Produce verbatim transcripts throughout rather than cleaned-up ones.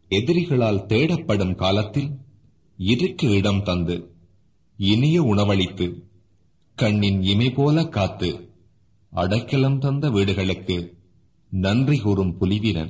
எதிரிகளால் தேடப்படும் காலத்தில் இருக்க இடம் தந்து இனிய உணவளித்து கண்ணின் இமை போல காத்து அடைக்கலம் தந்த வீடுகளுக்கு நன்றி கூறும் புலிவீரன்.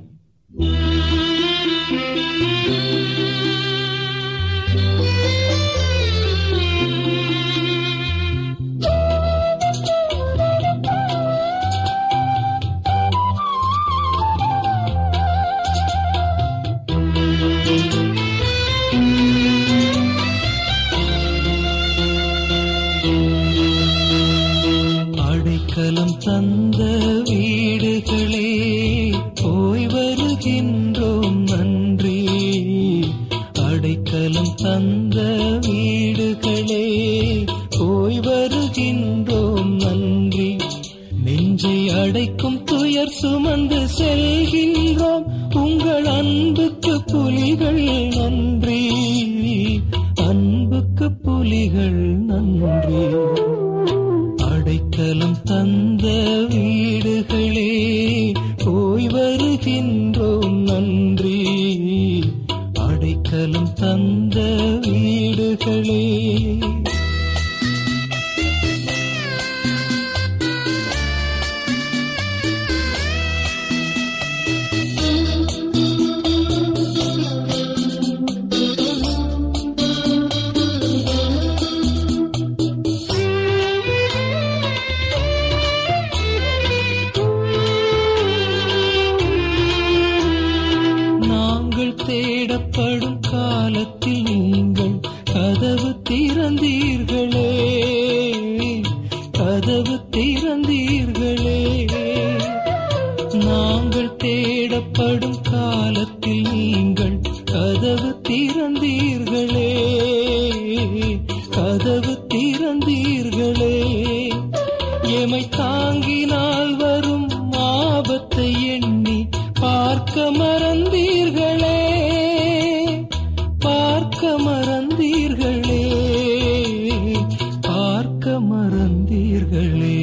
அடைக்கலம் தந்த வீடுகளே போய் வருகின்றோம் நன்றி. அடைக்கலம் தந்த வீடுகளே போய் வருகின்றோம் நன்றி. நெஞ்சை அடைக்கும் துயர் சுமந்து செல்கின்றோம் உங்கள் அன்புக்கு புலிகள் நன்றி. அன்புக்கு புலிகள் நன்றி. அடைக்கலம் தந்த வீடுகளே போய் வருகின்றோம் நன்றி. அடைக்கலம் தந்த வீடுகளே. தேடப்படும் காலத்தில் நீங்கள் கதவு திறந்தீர்களே, கதவு திறந்தீர்களே. நாங்கள் தேடப்படும் காலத்தில் நீங்கள் கதவு திறந்தீர்களே, கதவு திறந்தீர்களே. எமை தாங்கினால் வரும் ஆபத்தை எண்ணி பார்க்க மறந்தீர்களே, பார்க்க மறந்தீர்களே, பார்க்க மறந்தீர்களே.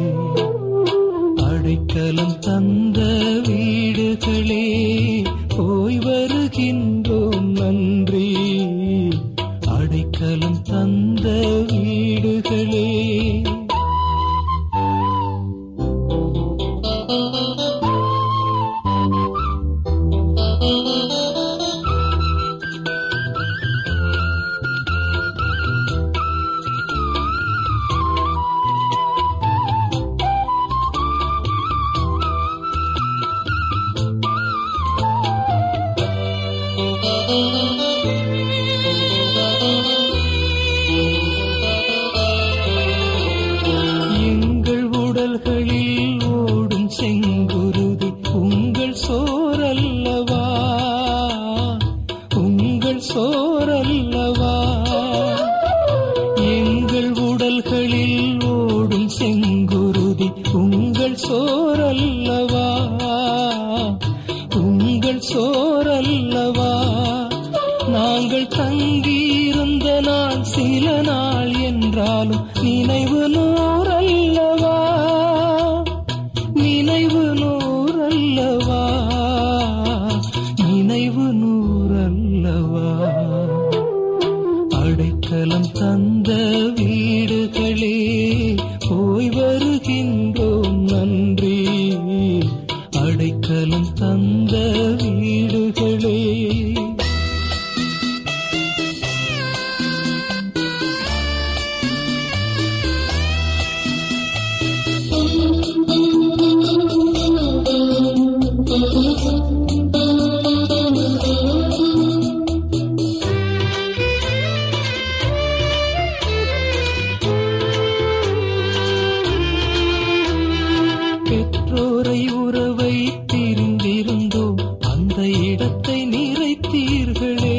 அடைக்கலம் தந்த வீடுகளே போய் வருகின்றோம் நன்றி. அடைக்கலம் தந்த வீடுகளே. எங்கள் உடல்களில் ஓடும் செங்குருதி உங்கள் சோரல்லவா, உங்கள் சோரல்லவா. எங்கள் உடல்களில் ஓடும் செங்குருதி உங்கள் சோரல்லவா, உங்கள் சோரல்லவா. நாங்கள் தங்கியிருந்த நாள் சில நாள் என்றாலும் நினைவு நூறல்லவா, நினைவு நூறல்லவா, நினைவு நூறல்லவா. அடைக்கலம் தந்த வீடுகளே போய் வருகின்றோம் நன்றி. அடைக்கலம் தந்த வீடுகளே. பெற்றோரை உறவை பிரிந்திருந்தோம் அந்த இடத்தை நிறைத்தீர்களே,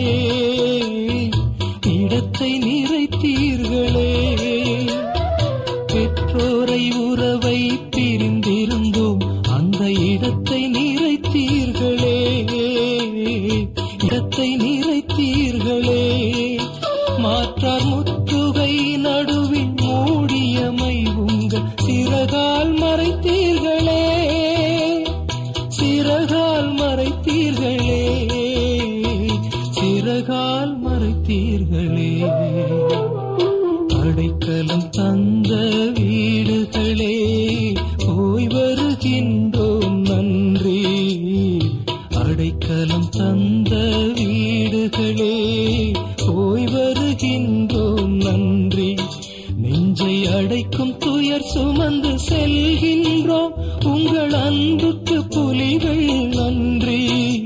இடத்தை நிறைத்தீர்களே. பெற்றோரை உறவை பிரிந்திருந்தோம் அந்த இடத்தை நிறைத்தீர்களே, இடத்தை நிறைத்தீர்களே. மாற்றார் முற்றுகை நடுவில் மூடியமை உங்கள் சிறகால் மறைத்தீர்களே, சிறகால் மறைத்தீர்களே, உலகம் துயர் சுமந்து செல்கின்றோம். உங்கள் அன்புக்கு புலிகள் நன்றி.